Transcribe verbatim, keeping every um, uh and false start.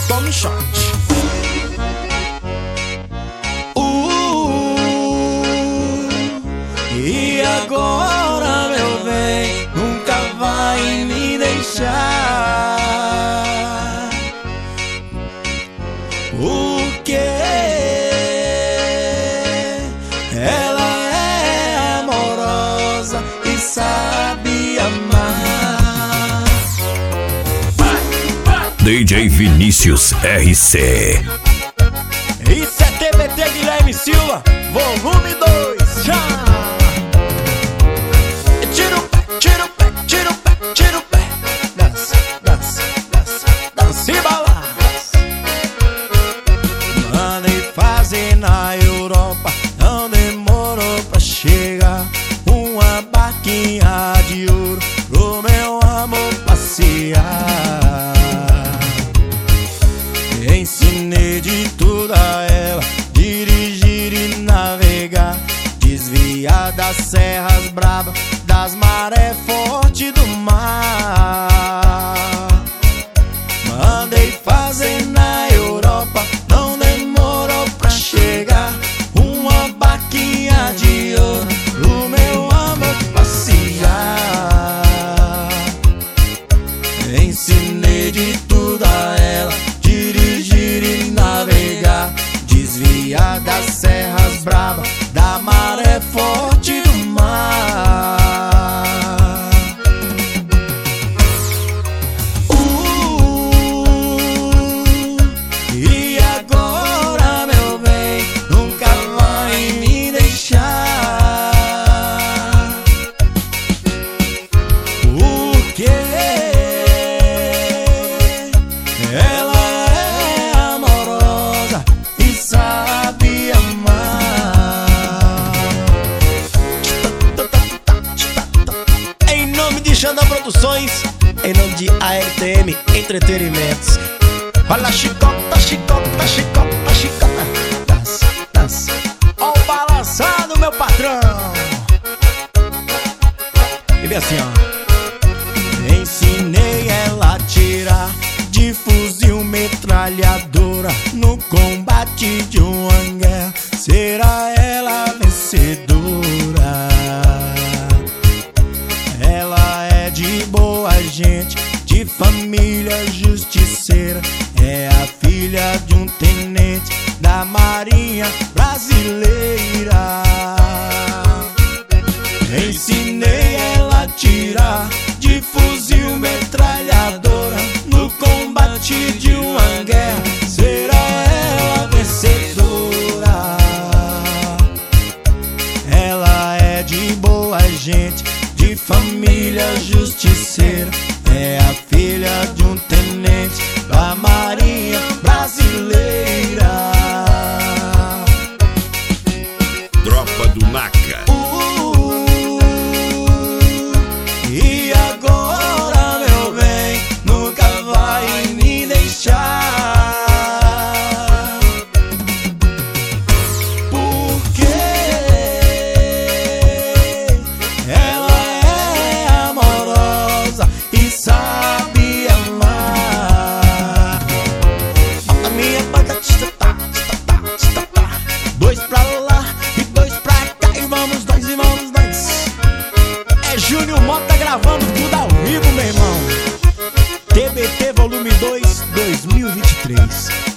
tome shot. E agora, meu bem, nunca vai me deixar. Porque ela é amorosa e sabe amar. D J Vinícius R C. Isso é T B T Guilherme Silva, volume dois, já! Tira o pé, tira o pé, tira o pé, tira o pé. Dança, dança, dança, dança e balança. Mandei fazer na Europa, não demorou pra chegar. Uma barquinha de ouro pro meu amor passear. Ensinei de tudo a ela, dirigir e navegar, desviar das serras bravas, das marés fortes do mar. Mandei fazer na Europa, não demorou pra chegar. Uma barquinha de ouro pro meu amor passear. Ensinei de tudo a ela, dirigir e navegar, desviar das serras bravas, da maré forte do mar. Uh, e agora, meu bem, nunca vai me deixar. Porque ela é amorosa e sabe amar. Em nome de Xandão Produções, em nome de A R T M Entretenimentos. Fala chicota, chicota, chicota, chicota. Dança, dança. Ó o balançado, meu patrão. E vem assim, ó. Ensinei ela a tirar de fuzil metralhadora no combate de uma guerra. Será ela vencedora? Ela é de boa gente, de família justiceira. É a filha de um tenente da Marinha Brasileira. Ensinei ela a tirar de fuzil metralhadora no combate de uma guerra. Será ela vencedora? Ela é de boa gente, de família justiceira. É a filha de um tenente da Marinha Brasileira. Tropa do Maca. Uh, e agora, meu bem, nunca vai me deixar. Porque ela é amorosa e sabe amar. A minha banda tita tá, tita tá, tita tá. Dois pra lá e dois pra cá, e vamos nós, e vamos nós. É Júnior Mota gravando tudo ao vivo, meu irmão. T B T volume dois, dois mil e vinte e três.